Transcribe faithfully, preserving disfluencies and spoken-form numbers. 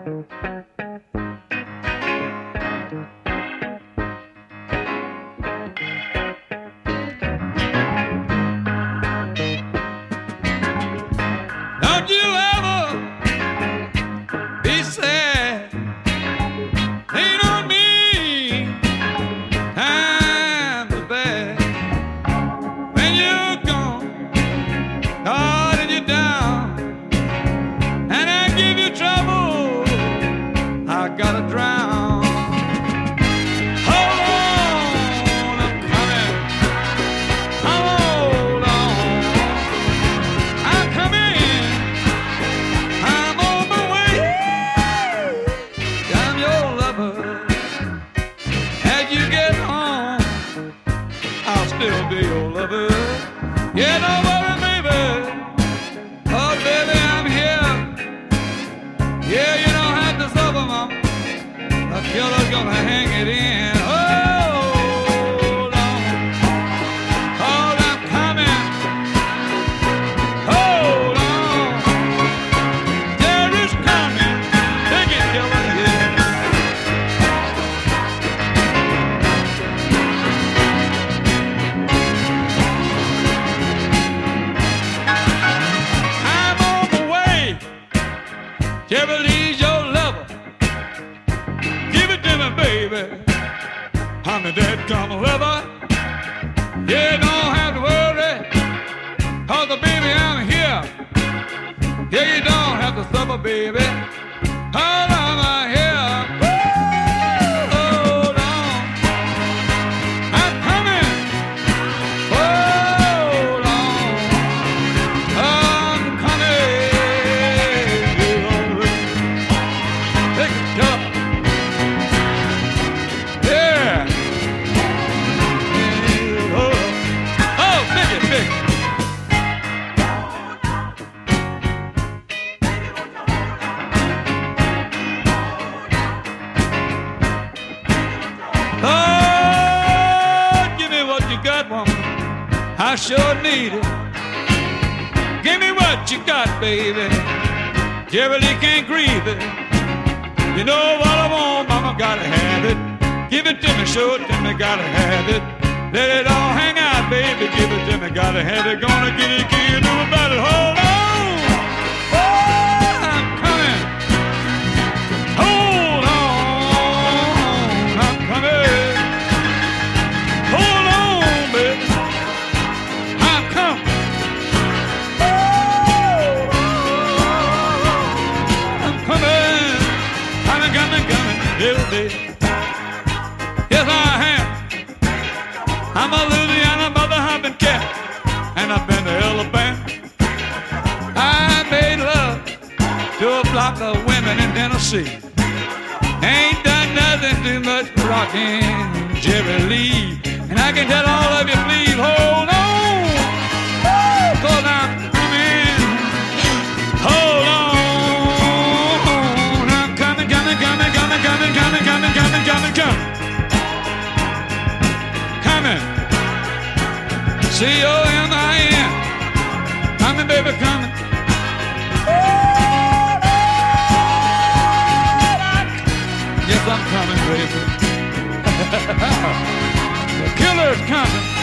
Don't you ever be sad. Lean on me. Times are bad. When you're gone, God and you're down, and I give you trouble, I gotta drown. Hold on, I'm coming. Hold on, I'm coming. I'm on my way. I'm your lover. As you get home, I'll still be your lover. Yeah, don't worry, baby. Oh, baby, I'm here. Yeah, you don't have to suffer, mama. The killer's gonna hang it in. Hold on. Hold, I'm coming. Hold on. There is coming. Take it, killer, yeah. I'm on the way. Chevrolie's your lover. Give it to me, baby. I'm a dead come lover. Yeah, don't have to worry. Cause the baby, I'm here. Yeah, you don't have to suffer, baby. Hold on, I'm here. Hold on. I'm coming. Hold on. I'm coming. Take it up. Yeah. Oh, oh, pick it, pick it. Oh, give me what you got, woman. I sure need it. Give me what you got, baby. Jerry can't grieve it. You know what I want, mama, gotta have it. Give it to me, show it to me, gotta have it. Let it all hang out, baby, give it to me, gotta have it. Gonna get it, can't do about it. Hold on. Oh, I'm coming. Hold on. I'm coming. Hold on, baby. I'm coming. Oh, I'm coming. Coming, coming, coming, little baby. Yes, I am. I'm a Louisiana mother humping cat, and I've been to Alabama. I made love to a flock of women in Tennessee. Ain't done nothing too much for rocking Jerry Lee. And I can tell all of you, please hold on, cause I'm coming. Hold on, I'm coming, coming, coming, coming, coming, coming, coming, coming, coming, coming. Coming. C O M I N. Coming, baby, coming. Yes, I'm coming, baby. The killer's coming.